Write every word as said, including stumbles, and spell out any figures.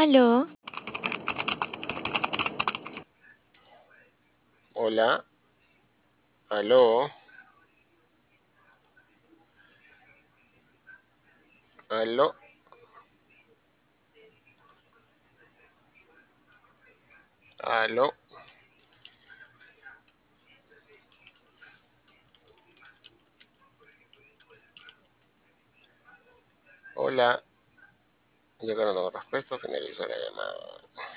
Aló, Hola, aló, aló, aló, hola. Yo que no tengo respuesta, finalizo la llamada.